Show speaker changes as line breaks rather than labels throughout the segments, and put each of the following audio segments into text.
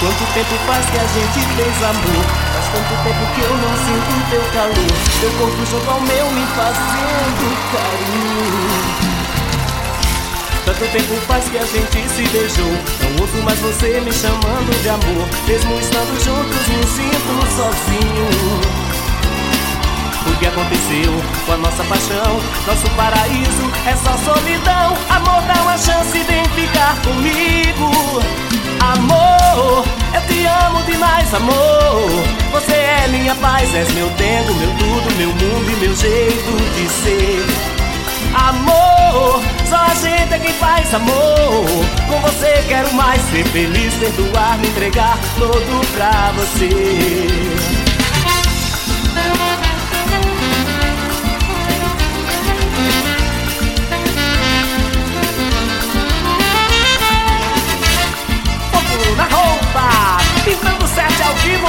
Quanto tempo faz que a gente fez amor? Faz tanto tempo que eu não sinto teu calor. Teu corpo junto ao meu me fazendo carinho. Tanto tempo faz que a gente se beijou. Não ouço mais você me chamando de amor. Mesmo estando juntos me sinto sozinho. O que aconteceu com a nossa paixão? Nosso paraíso é só solidão. Amor, dá uma chance, vem ficar comigo. Amor, eu te amo demais, amor. Você é minha paz, és meu tempo, meu tudo, meu mundo e meu jeito de ser. Amor, só a gente é quem faz amor. Com você quero mais ser feliz, perdoar, me entregar todo pra você. Na roupa, pintando 7 ao vivo.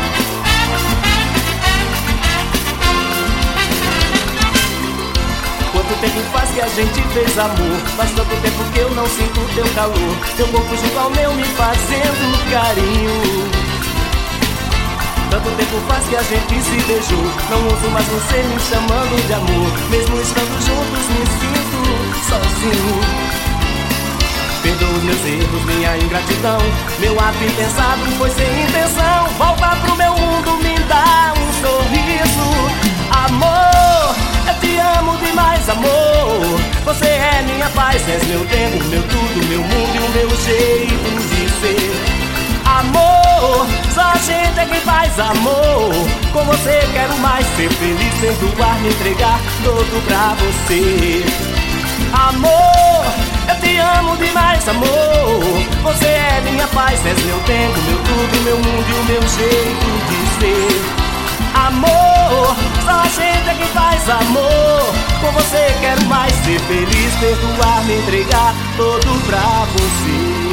Quanto tempo faz que a gente fez amor? Faz tanto tempo que eu não sinto teu calor. Teu corpo junto ao meu me fazendo carinho. Tanto tempo faz que a gente se beijou. Não ouço mais você me chamando de amor. Mesmo estando juntos me sinto sozinho. Perdoa os meus erros, minha ingratidão. Meu ato impensado foi sem intenção. Volta pro meu mundo, me dá um sorriso. Amor, eu te amo demais, amor. Você é minha paz, és meu tempo, meu tudo, meu mundo e o meu jeito de ser. Amor, só a gente é quem faz amor. Com você quero mais ser feliz, perdoar, me entregar todo pra você. Amor, eu te amo demais, amor. Você é minha paz, és meu tempo, meu tudo, meu mundo e o meu jeito de ser. Amor, só a gente é quem faz amor. Com você quero mais ser feliz, perdoar, me entregar todo pra você.